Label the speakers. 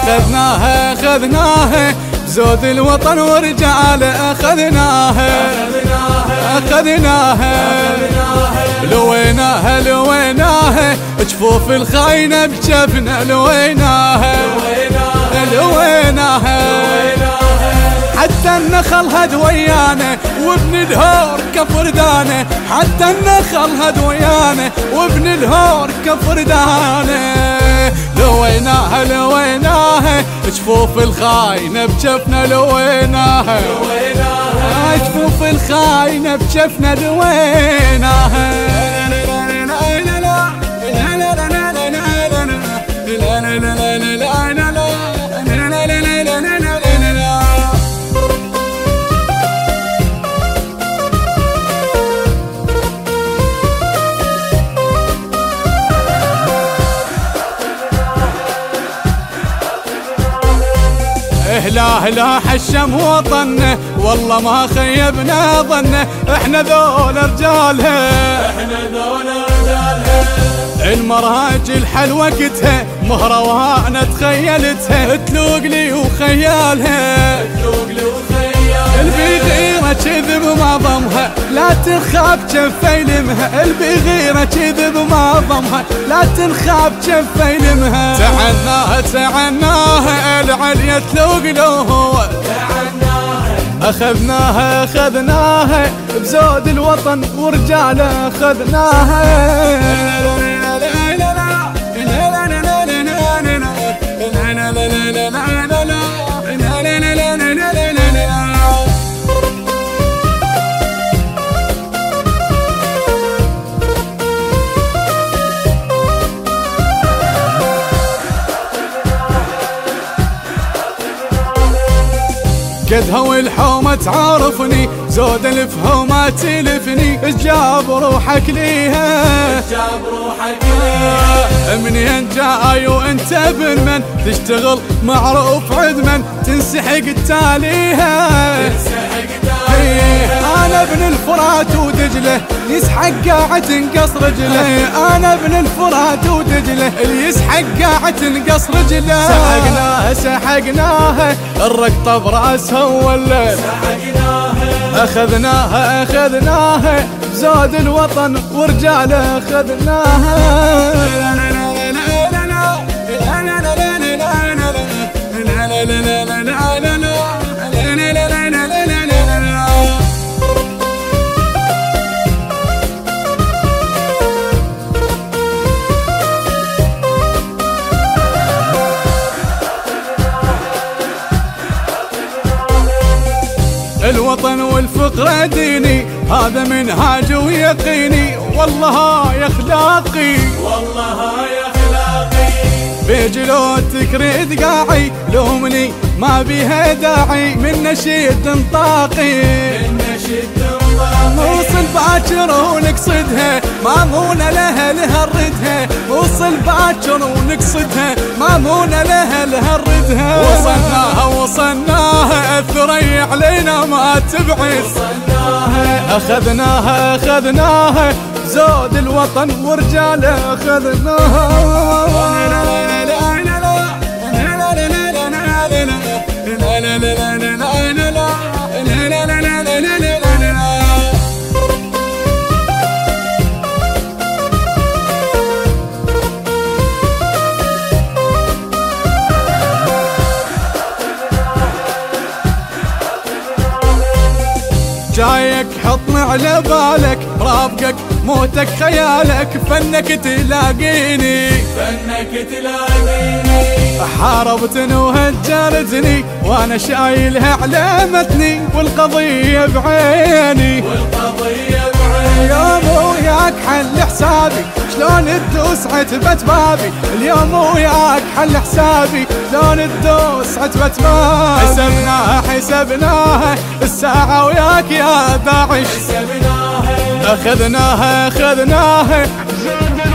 Speaker 1: أخذناها بزود الوطن ورجاله أخذناها لويناها جفوف الخاينة بجفنا لويناها حتى النخل هد ويانا وابن الهور كفردانه حتى النخل هد ويانا وابن الهور كفردانه لويناها جفوف الخاينة بجفنا لويناها جفوف الخاينة بجفنا لويناها لا حشم وطنه والله ما خيبنا ظنه احنا ذول رجالها المراج الحل وقتها مهروانة تخيلتها تلوق لي وخيالها البغيرة كذب ما ضمها لا تنخاب جفة يلمها البغيرة كذب ما ضمها لا تنخاب جفة يلمها تعناها العليا تلوق له أخذناها بزود الوطن ورجاله أخذناها قدها والحومة تعرفني زود الفهومة تلفني جاب روحك ليها منين جاي وانت ابن من تشتغل معروف عدمن تنسحق التاليها انا ابن الفرات ودجله يسحق قاعد تنقص رجله انا ابن الفرات ودجله اللي يسحق قاعد تنقص رجله سحقناها الرقطه براسها ولا أخذناها بزود الوطن ورجاله أخذناها الوطن والفقر ديني هذا منهاج ويقيني والله هاي اخلاقي بجلوتك ريد قاعي لومني ما بيها داعي من نشيد طاقي وصل باكر ونقصدها مامونة لها لهردها وصل باكر ونقصدها مامونة لها لهردها وصلناها الثري علينا ما تبعد أخذناها زود الوطن ورجاله أخذناها جايك حطني على بالك رافقك موتك خيالك فنك تلاقيني حاربتني وهجرتني وانا شايلها على متني والقضية بعيني اليوم وياك حل حسابي شلون تدوس عتبة بابي اليوم وياك حل حسابي شلون تدوس عتبة بابي حسبناها الساعة وياك يا داعش أخذناها